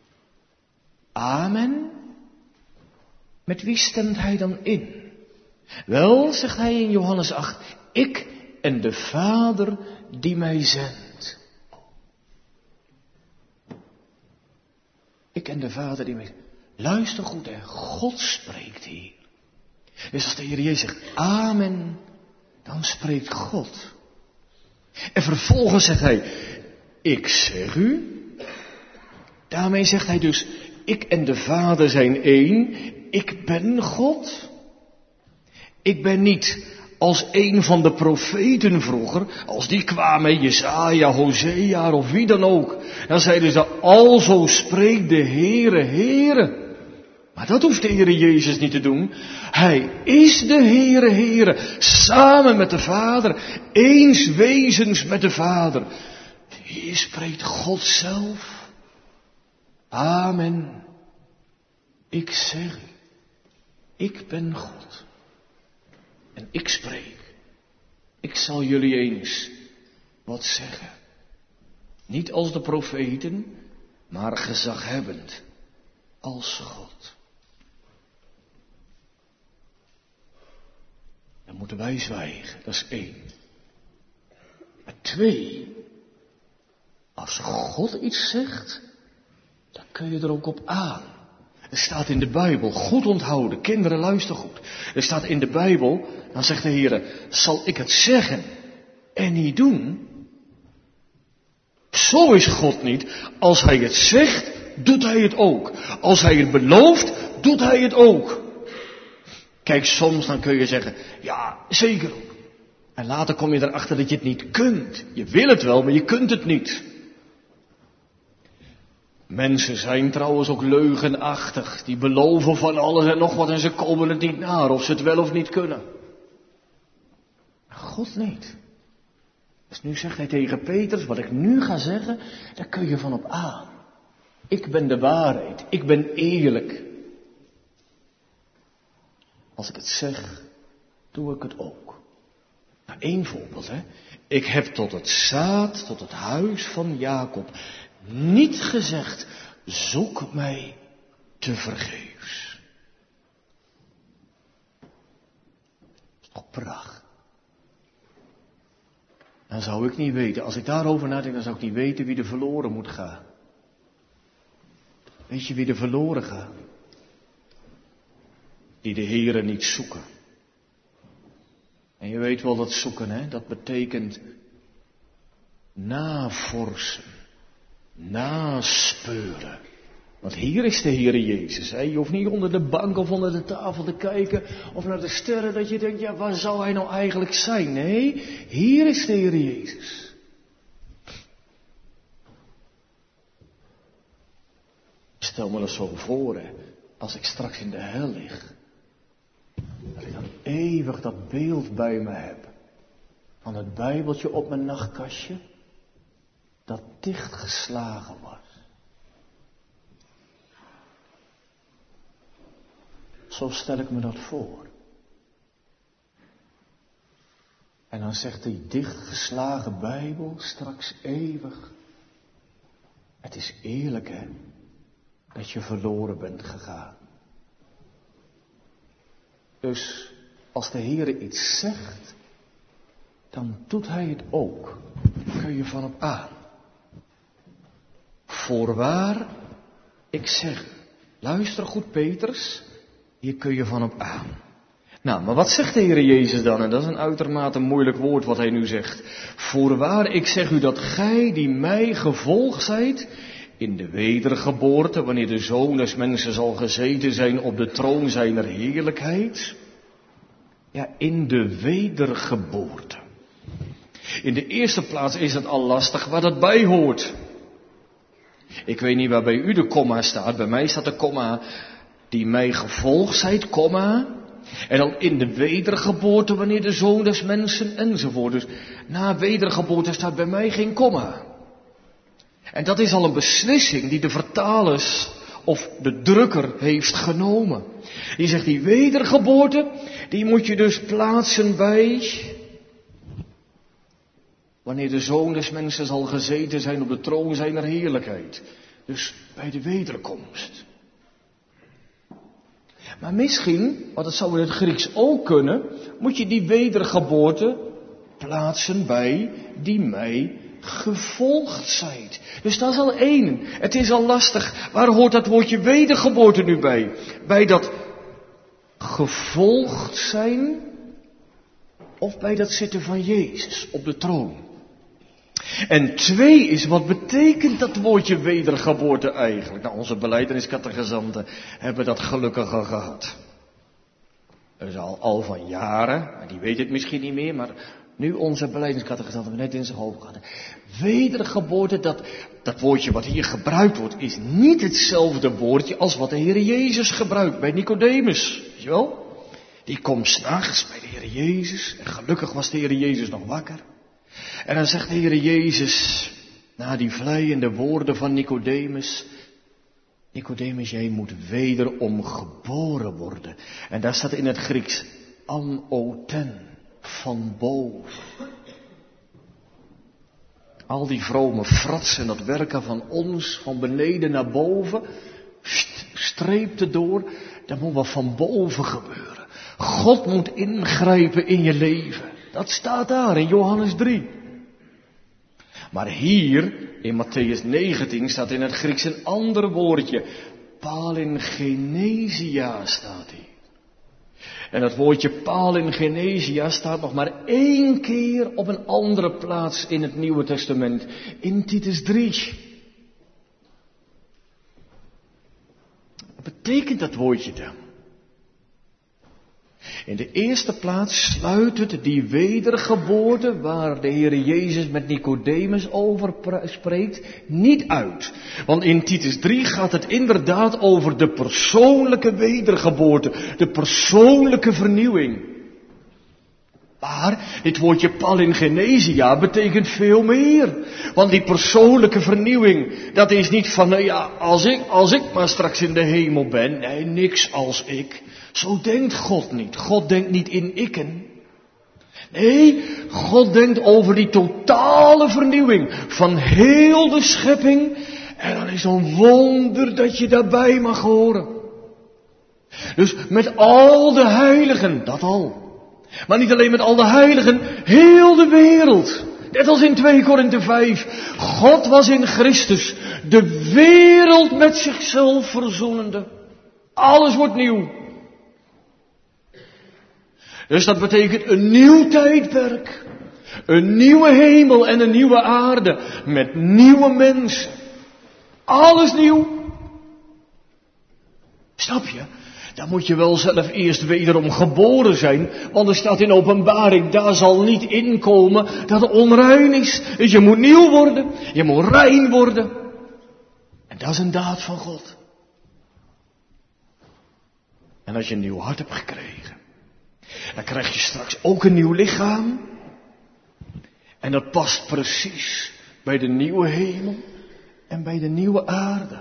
Amen. Met wie stemt hij dan in? Wel, zegt hij in Johannes 8, ik en de Vader die mij zendt. Ik en de Vader die mij zendt. Luister goed, hè. God spreekt hier. Dus als de Heer Jezus zegt amen, dan spreekt God. En vervolgens zegt hij, ik zeg u. Daarmee zegt hij dus, ik en de Vader zijn één. Ik ben God. Ik ben niet als een van de profeten vroeger, als die kwamen, Jesaja, Hosea of wie dan ook. Dan zeiden ze, alzo spreekt de Heere, Heere. Maar dat hoeft de Heere Jezus niet te doen. Hij is de Heere, Heere, samen met de Vader, eens wezens met de Vader. Hier spreekt God zelf. Amen. Ik zeg u, ik ben God. En ik spreek. Ik zal jullie eens wat zeggen. Niet als de profeten, maar gezaghebbend als God. Dan moeten wij zwijgen, dat is 1. Maar 2, als God iets zegt, dan kun je er ook op aan. Er staat in de Bijbel, goed onthouden, kinderen luister goed. Er staat in de Bijbel, dan zegt de Heer, zal ik het zeggen en niet doen? Zo is God niet. Als hij het zegt, doet hij het ook. Als hij het belooft, doet hij het ook. Kijk, soms dan kun je zeggen, ja, zeker ook. En later kom je erachter dat je het niet kunt. Je wil het wel, maar je kunt het niet. Mensen zijn trouwens ook leugenachtig. Die beloven van alles en nog wat en ze komen het niet naar. Of ze het wel of niet kunnen. Maar God niet. Dus nu zegt hij tegen Petrus, wat ik nu ga zeggen, daar kun je van op aan. Ik ben de waarheid. Ik ben eerlijk. Als ik het zeg, doe ik het ook. Nou, 1 voorbeeld, hè. Ik heb tot het zaad, tot het huis van Jacob niet gezegd, zoek mij te vergeefs. Dat is toch prachtig. Dan zou ik niet weten, als ik daarover nadenk, dan zou ik niet weten wie er verloren moet gaan. Weet je wie er verloren gaat? Die de Heere niet zoeken. En je weet wel dat zoeken, hè? Dat betekent navorsen, naspeuren. Want hier is de Heere Jezus, hè? Je hoeft niet onder de bank of onder de tafel te kijken of naar de sterren dat je denkt, ja, waar zou hij nou eigenlijk zijn? Nee, hier is de Heere Jezus. Stel me dat zo voor, hè? Als ik straks in de hel lig. Dat ik dan eeuwig dat beeld bij me heb. Van het Bijbeltje op mijn nachtkastje. Dat dichtgeslagen was. Zo stel ik me dat voor. En dan zegt die dichtgeslagen Bijbel straks eeuwig. Het is eerlijk, hè, dat je verloren bent gegaan. Dus als de Heere iets zegt, dan doet hij het ook. Daar kun je van op aan. Voorwaar, ik zeg, luister goed Petrus, hier kun je van op aan. Nou, maar wat zegt de Heere Jezus dan? En dat is een uitermate moeilijk woord wat hij nu zegt. Voorwaar, ik zeg u dat gij die mij gevolgd zijt, in de wedergeboorte, wanneer de Zoon des Mensen zal gezeten zijn op de troon zijner heerlijkheid. Ja, in de wedergeboorte. In de eerste plaats is het al lastig waar dat bij hoort. Ik weet niet waar bij u de komma staat. Bij mij staat de komma, die mij gevolgd zijt, komma. En dan in de wedergeboorte, wanneer de Zoon des Mensen enzovoort. Dus na wedergeboorte staat bij mij geen komma. En dat is al een beslissing die de vertalers of de drukker heeft genomen. Die zegt, die wedergeboorte, die moet je dus plaatsen bij wanneer de Zoon des Mensen zal gezeten zijn op de troon zijner heerlijkheid. Dus bij de wederkomst. Maar misschien, want dat zou in het Grieks ook kunnen, moet je die wedergeboorte plaatsen bij die mij gevolgd zijt. Dus dat is al één. Het is al lastig. Waar hoort dat woordje wedergeboorte nu bij? Bij dat gevolgd zijn of bij dat zitten van Jezus op de troon? En 2 is, wat betekent dat woordje wedergeboorte eigenlijk? Nou, onze belijdeniscatechisanten hebben dat gelukkig al gehad. Dat is al van jaren, die weten het misschien niet meer, maar nu onze belijdeniscatechisanten hebben net in zijn hoofd gehad. Wedergeboorte, dat woordje wat hier gebruikt wordt, is niet hetzelfde woordje als wat de Heer Jezus gebruikt bij Nicodemus. Weet je wel? Die komt 's nachts bij de Heer Jezus en gelukkig was de Heer Jezus nog wakker. En dan zegt de Heer Jezus, na die vleiende woorden van Nicodemus, Nicodemus, jij moet wederom geboren worden. En daar staat in het Grieks, anoten, van boven. Al die vrome fratsen, dat werken van ons, van beneden naar boven, streep erdoor, dat moet wat van boven gebeuren. God moet ingrijpen in je leven. Dat staat daar in Johannes 3. Maar hier, in Mattheüs 19, staat in het Grieks een ander woordje. Palingenesia staat hier. En dat woordje palingenesia staat nog maar 1 keer op een andere plaats in het Nieuwe Testament. In Titus 3. Wat betekent dat woordje dan? In de eerste plaats sluit het die wedergeboorte, waar de Heer Jezus met Nicodemus over spreekt, niet uit. Want in Titus 3 gaat het inderdaad over de persoonlijke wedergeboorte, de persoonlijke vernieuwing. Maar dit woordje palingenesia betekent veel meer. Want die persoonlijke vernieuwing, dat is niet van, nou ja, als ik maar straks in de hemel ben. Nee, niks als ik. Zo denkt God niet. God denkt niet in ikken. Nee, God denkt over die totale vernieuwing van heel de schepping. En dan is het een wonder dat je daarbij mag horen. Dus met al de heiligen, dat al. Maar niet alleen met al de heiligen, heel de wereld. Net als in 2 Korinthe 5. God was in Christus de wereld met zichzelf verzoenende. Alles wordt nieuw. Dus dat betekent een nieuw tijdperk. Een nieuwe hemel en een nieuwe aarde. Met nieuwe mensen. Alles nieuw. Snap je? Dan moet je wel zelf eerst wederom geboren zijn. Want er staat in Openbaring, daar zal niet inkomen dat het onrein is. Dus je moet nieuw worden. Je moet rein worden. En dat is een daad van God. En als je een nieuw hart hebt gekregen, dan krijg je straks ook een nieuw lichaam. En dat past precies bij de nieuwe hemel en bij de nieuwe aarde.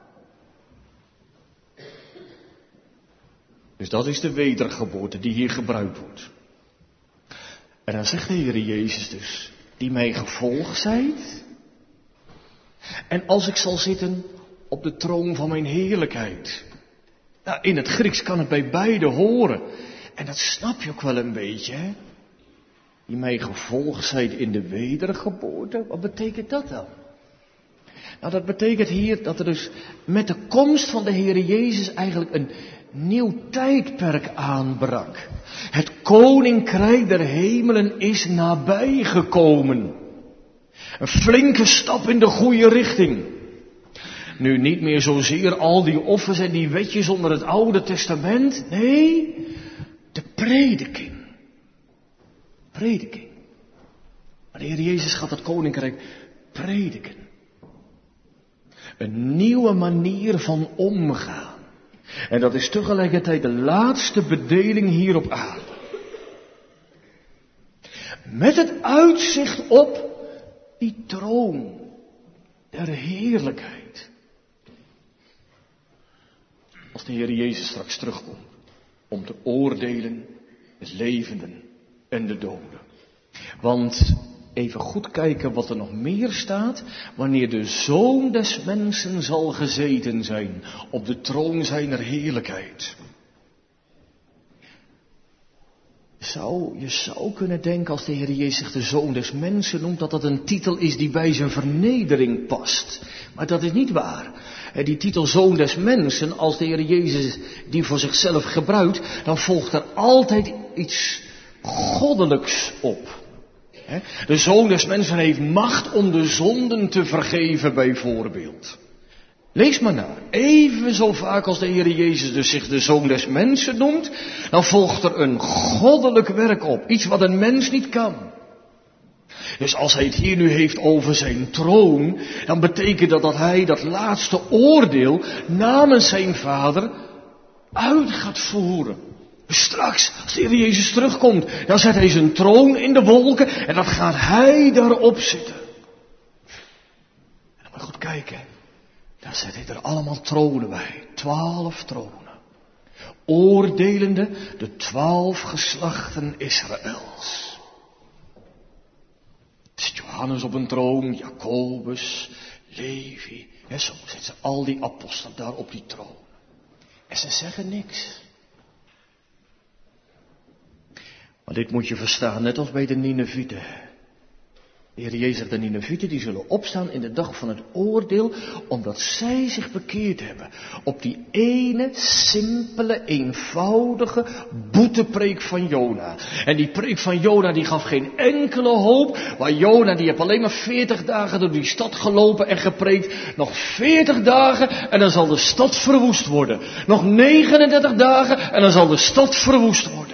Dus dat is de wedergeboorte die hier gebruikt wordt. En dan zegt de Heer Jezus dus, die mij gevolgd zijt. En als ik zal zitten op de troon van mijn heerlijkheid. Nou, in het Grieks kan het bij beide horen. En dat snap je ook wel een beetje, hè? Die mij gevolgd zijt in de wedergeboorte. Wat betekent dat dan? Nou, dat betekent hier dat er dus met de komst van de Heer Jezus eigenlijk een nieuw tijdperk aanbrak. Het koninkrijk der hemelen is nabijgekomen. Een flinke stap in de goede richting. Nu niet meer zozeer al die offers en die wetjes onder het Oude Testament. Nee, de prediking. Prediking. Maar de Heer Jezus gaat het koninkrijk prediken. Een nieuwe manier van omgaan. En dat is tegelijkertijd de laatste bedeling hier op aarde. Met het uitzicht op die troon der heerlijkheid. Als de Heer Jezus straks terugkomt om te oordelen de levenden en de doden. Want even goed kijken wat er nog meer staat. Wanneer de Zoon des Mensen zal gezeten zijn op de troon zijner heerlijkheid. Je zou kunnen denken als de Heer Jezus zich de Zoon des Mensen noemt, dat dat een titel is die bij zijn vernedering past. Maar dat is niet waar. Die titel Zoon des Mensen, als de Heer Jezus die voor zichzelf gebruikt, dan volgt er altijd iets goddelijks op. De Zoon des Mensen heeft macht om de zonden te vergeven bijvoorbeeld. Lees maar na. Even zo vaak als de Heer Jezus dus zich de Zoon des Mensen noemt, dan volgt er een goddelijk werk op. Iets wat een mens niet kan. Dus als hij het hier nu heeft over zijn troon, dan betekent dat hij dat laatste oordeel namens zijn Vader uit gaat voeren. Straks, als de Heer Jezus terugkomt, dan zet hij zijn troon in de wolken en dan gaat hij daarop zitten. En dan moet je goed kijken. Daar zet hij er allemaal tronen bij. 12 tronen. Oordelende de 12 geslachten Israëls. Er zit Johannes op een troon, Jacobus, Levi. En zo zitten al die apostelen daar op die troon. En ze zeggen niks. Maar dit moet je verstaan, net als bij de Ninevieten. De Heer Jezus zegt, de Ninevieten die zullen opstaan in de dag van het oordeel, omdat zij zich bekeerd hebben. Op die ene, simpele, eenvoudige boetepreek van Jona. En die preek van Jona die gaf geen enkele hoop, maar Jona die heeft alleen maar 40 dagen door die stad gelopen en gepreekt. Nog 40 dagen en dan zal de stad verwoest worden. Nog 39 dagen en dan zal de stad verwoest worden.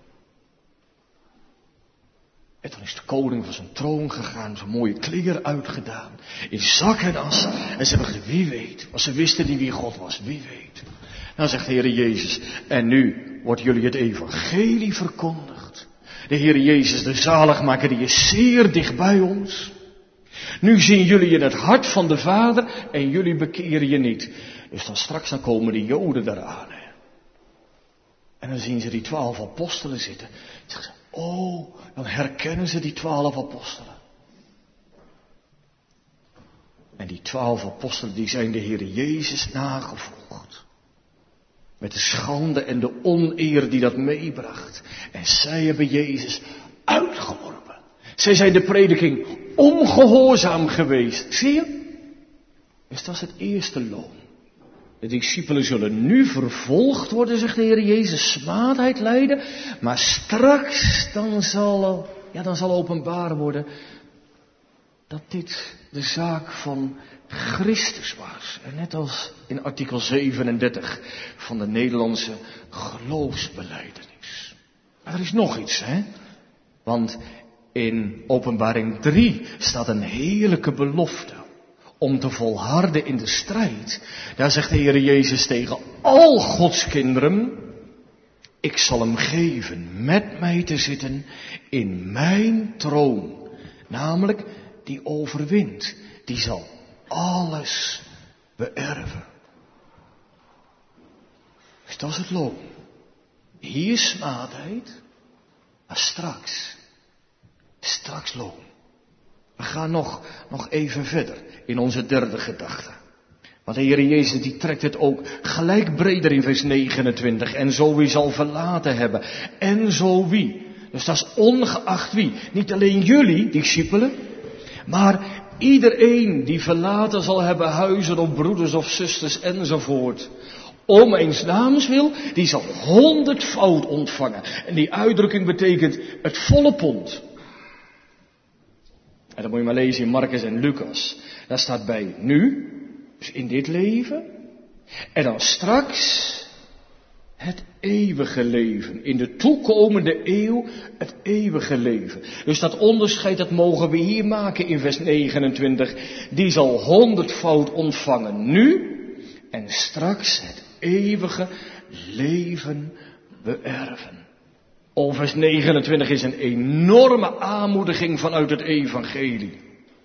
En toen is de koning van zijn troon gegaan, zijn mooie kleren uitgedaan, in zak en as. En ze hebben gezegd, wie weet, want ze wisten niet wie God was, wie weet. Nou zegt de Heer Jezus, en nu wordt jullie het evangelie verkondigd. De Heer Jezus, de zaligmaker, die is zeer dicht bij ons. Nu zien jullie in het hart van de Vader en jullie bekeren je niet. Dus dan straks dan komen de Joden daaraan. Hè. En dan zien ze die 12 apostelen zitten. Zeggen ze, oh, dan herkennen ze die 12 apostelen. En die 12 apostelen die zijn de Heer Jezus nagevolgd. Met de schande en de oneer die dat meebracht. En zij hebben Jezus uitgeworpen. Zij zijn de prediking ongehoorzaam geweest. Zie je? Dus dat is het eerste loon. De discipelen zullen nu vervolgd worden, zegt de Heer Jezus, smaadheid lijden. Maar straks dan zal openbaar worden dat dit de zaak van Christus was. En net als in artikel 37 van de Nederlandse geloofsbelijdenis. Maar er is nog iets, hè? Want in Openbaring 3 staat een heerlijke belofte. Om te volharden in de strijd. Daar zegt de Heer Jezus tegen al Gods kinderen. Ik zal hem geven met mij te zitten in mijn troon. Namelijk die overwint. Die zal alles beërven. Dus dat is het loon. Hier smaadheid. Maar straks loon. We gaan nog even verder in onze derde gedachte. Want de Heer Jezus die trekt het ook gelijk breder in vers 29. En zo wie zal verlaten hebben. En zo wie. Dus dat is ongeacht wie. Niet alleen jullie, discipelen. Maar iedereen die verlaten zal hebben huizen of broeders of zusters enzovoort. Om eens naams wil, die zal 100-foud ontvangen. En die uitdrukking betekent het volle pond. En dat moet je maar lezen in Marcus en Lucas. Daar staat bij nu, dus in dit leven. En dan straks het eeuwige leven. In de toekomende eeuw het eeuwige leven. Dus dat onderscheid dat mogen we hier maken in vers 29. Die zal 100-foud ontvangen nu. En straks het eeuwige leven beërven. Vers 29 is een enorme aanmoediging vanuit het evangelie.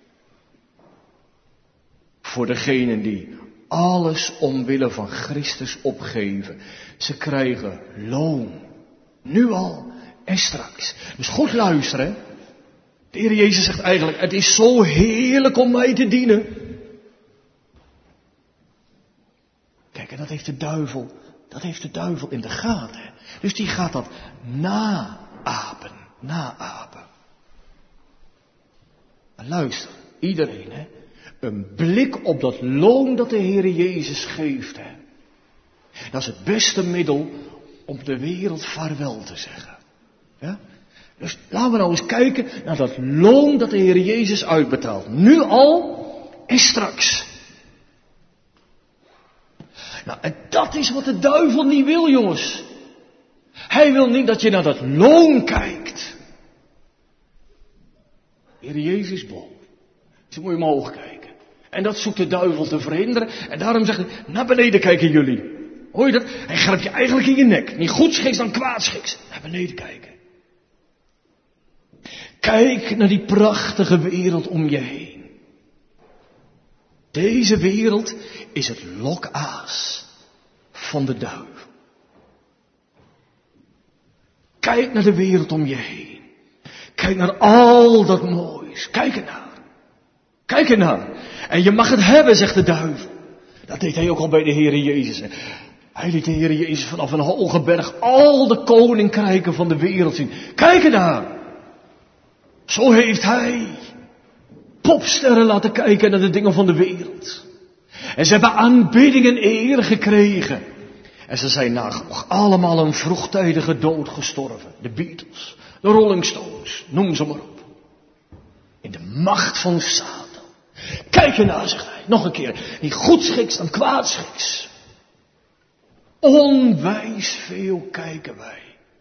Voor degenen die alles omwille van Christus opgeven. Ze krijgen loon. Nu al en straks. Dus goed luisteren. De Heer Jezus zegt eigenlijk, het is zo heerlijk om mij te dienen. Kijk, en dat heeft de duivel in de gaten. Dus die gaat dat naapen. Maar luister, iedereen, hè. Een blik op dat loon dat de Heer Jezus geeft, hè. Dat is het beste middel om de wereld vaarwel te zeggen. Ja? Dus laten we nou eens kijken naar dat loon dat de Heer Jezus uitbetaalt. Nu al en straks. Nou, en dat is wat de duivel niet wil, jongens. Hij wil niet dat je naar dat loon kijkt. De Heer Jezus is boven. Dus moet je omhoog kijken. En dat zoekt de duivel te verhinderen. En daarom zegt hij, naar beneden kijken jullie. Hoor je dat? Hij grijpt je eigenlijk in je nek. Niet goedschiks dan kwaadschiks. Naar beneden kijken. Kijk naar die prachtige wereld om je heen. Deze wereld is het lokaas van de duivel. Kijk naar de wereld om je heen. Kijk naar al dat moois. Kijk ernaar. Kijk ernaar. En je mag het hebben, zegt de duivel. Dat deed hij ook al bij de Heere Jezus. Hij liet de Heere Jezus vanaf een hoge berg al de koninkrijken van de wereld zien. Kijk ernaar. Zo heeft hij popsterren laten kijken naar de dingen van de wereld. En ze hebben aanbidding en eer gekregen. En ze zijn nagenoeg allemaal een vroegtijdige dood gestorven. De Beatles, de Rolling Stones, noem ze maar op. In de macht van Satan. Kijk ernaar, zegt hij. Nog een keer. Niet goedschiks dan kwaadschiks. Onwijs veel kijken wij.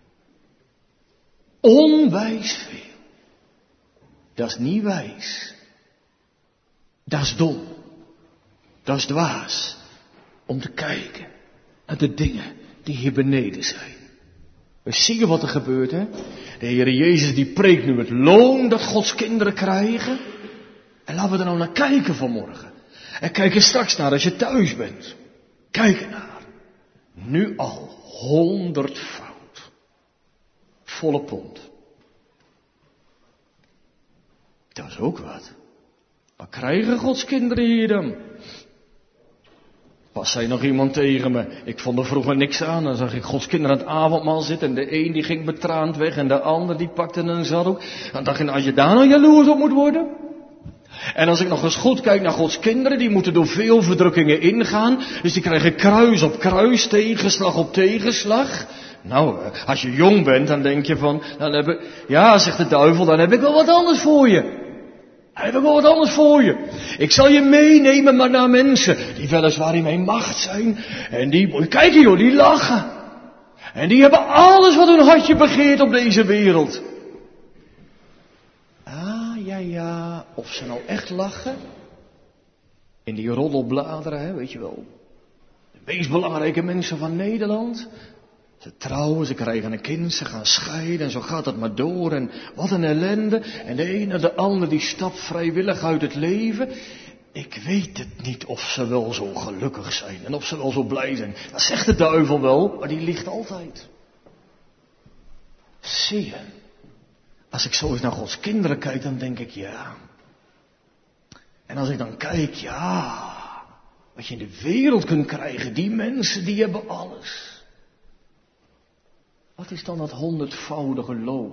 Onwijs veel. Dat is niet wijs. Dat is dom. Dat is dwaas. Om te kijken naar de dingen die hier beneden zijn. We zien wat er gebeurt, hè. De Heer Jezus die preekt nu het loon dat Gods kinderen krijgen. En laten we er nou naar kijken vanmorgen. En kijk er straks naar als je thuis bent. Kijk ernaar. Nu al 100-foud. Volle pond. Dat is ook wat. Wat krijgen Gods kinderen hier dan? Pas zei nog iemand tegen me. Ik vond er vroeger niks aan. Dan zag ik Gods kinderen aan het avondmaal zitten. En de een die ging betraand weg. En de ander die pakte een zaddoek. Dan dacht ik, als je daar nou jaloers op moet worden. En als ik nog eens goed kijk naar Gods kinderen. Die moeten door veel verdrukkingen ingaan. Dus die krijgen kruis op kruis. Tegenslag op tegenslag. Nou, als je jong bent, dan denk je van. Ja, zegt de duivel, dan heb ik wel wat anders voor je. Ik zal je meenemen maar naar mensen die weliswaar in mijn macht zijn. En die, kijk joh, die lachen. En die hebben alles wat hun hartje begeert op deze wereld. Ja, of ze nou echt lachen. In die roddelbladeren, hè, weet je wel. De meest belangrijke mensen van Nederland. Ze trouwen, ze krijgen een kind, ze gaan scheiden en zo gaat het maar door. En wat een ellende. En de een en de ander die stapt vrijwillig uit het leven. Ik weet het niet of ze wel zo gelukkig zijn en of ze wel zo blij zijn. Dat zegt de duivel wel, maar die liegt altijd. Zie je, als ik zo eens naar Gods kinderen kijk, dan denk ik ja. En als ik dan kijk, ja, wat je in de wereld kunt krijgen, die mensen die hebben alles. Wat is dan dat 100-voudige loon?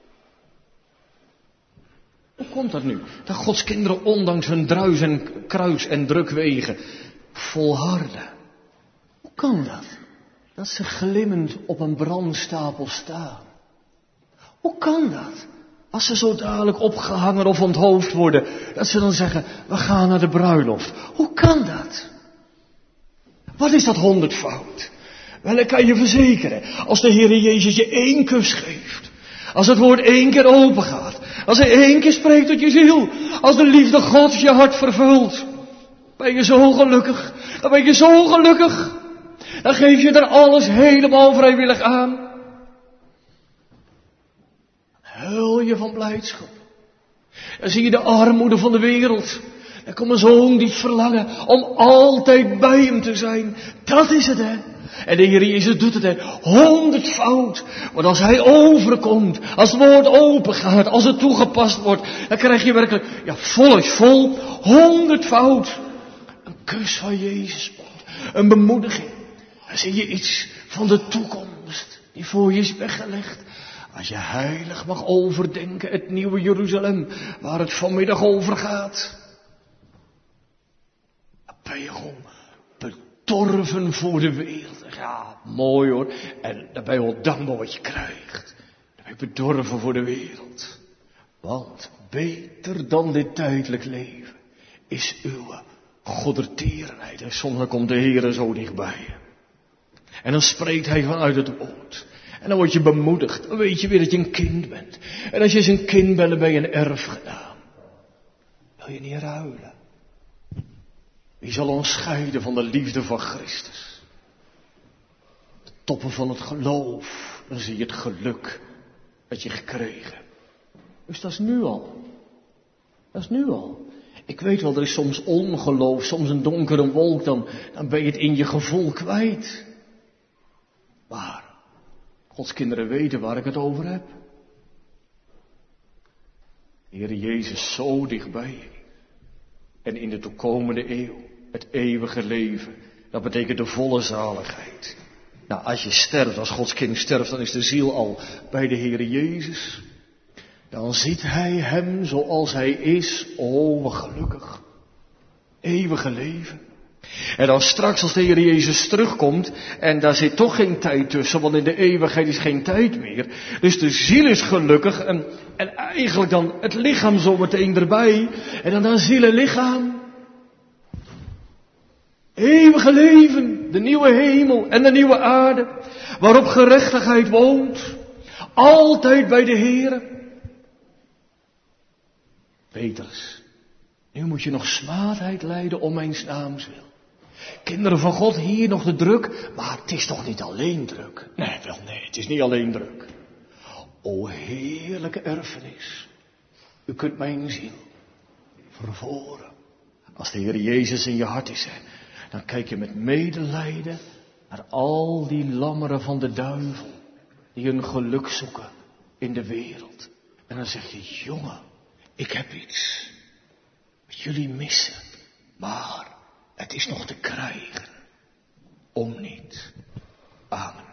Hoe komt dat nu? Dat Gods kinderen ondanks hun druis en kruis en drukwegen volharden. Hoe kan dat? Dat ze glimmend op een brandstapel staan. Hoe kan dat? Als ze zo dadelijk opgehangen of onthoofd worden, dat ze dan zeggen, we gaan naar de bruiloft. Hoe kan dat? Wat is dat 100-foud? Wel, ik kan je verzekeren, als de Heer Jezus je 1 kus geeft, als het woord 1 keer open gaat, als hij 1 keer spreekt tot je ziel, als de liefde Gods je hart vervult, ben je zo gelukkig, dan ben je zo gelukkig, dan geef je er alles helemaal vrijwillig aan. Huil je van blijdschap. Dan zie je de armoede van de wereld. Dan komt een zoon die verlangen om altijd bij hem te zijn. Dat is het, hè. En de Heer Jezus doet het 100-fout. Want als Hij overkomt, als het woord open gaat, als het toegepast wordt, dan krijg je werkelijk, vol, 100-fout. Een kus van Jezus, een bemoediging. Dan zie je iets van de toekomst die voor je is weggelegd. Als je heilig mag overdenken, het nieuwe Jeruzalem, waar het vanmiddag over gaat. Dan ben je gewoon bedorven voor de wereld. Ja, mooi hoor. En dan ben je wel dankbaar wat je krijgt. Dan ben je bedorven voor de wereld. Want beter dan dit tijdelijk leven is uw goedertierenheid. En soms komt de Heer zo dichtbij je. En dan spreekt Hij vanuit het woord. En dan word je bemoedigd. Dan weet je weer dat je een kind bent. En als je eens een kind bent, dan ben je een erfgenaam. Wil je niet ruilen? Wie zal ons scheiden van de liefde van Christus? De toppen van het geloof. Dan zie je het geluk dat je gekregen hebt. Dus dat is nu al. Dat is nu al. Ik weet wel, er is soms ongeloof, soms een donkere wolk. Dan ben je het in je gevoel kwijt. Maar Gods kinderen weten waar ik het over heb. Heer Jezus zo dichtbij je. En in de toekomende eeuw, het eeuwige leven, dat betekent de volle zaligheid. Nou, als je sterft, als Gods kind sterft, dan is de ziel al bij de Heer Jezus. Dan ziet Hij Hem zoals Hij is. Oh, wat gelukkig. Eeuwige leven. En dan straks als de Heer Jezus terugkomt, en daar zit toch geen tijd tussen, want in de eeuwigheid is geen tijd meer. Dus de ziel is gelukkig en eigenlijk dan het lichaam zometeen erbij. En dan ziel en lichaam. Eeuwige leven, de nieuwe hemel en de nieuwe aarde, waarop gerechtigheid woont. Altijd bij de Heer. Petrus, nu moet je nog smaadheid lijden om mijn naams wil. Kinderen van God, hier nog de druk, maar het is toch niet alleen druk? Nee, het is niet alleen druk. O heerlijke erfenis, u kunt mijn ziel vervoren. Als de Heer Jezus in je hart is, dan kijk je met medelijden naar al die lammeren van de duivel, die hun geluk zoeken in de wereld. En dan zeg je, jongen, ik heb iets wat jullie missen, maar het is nog te krijgen. Om niet. Amen.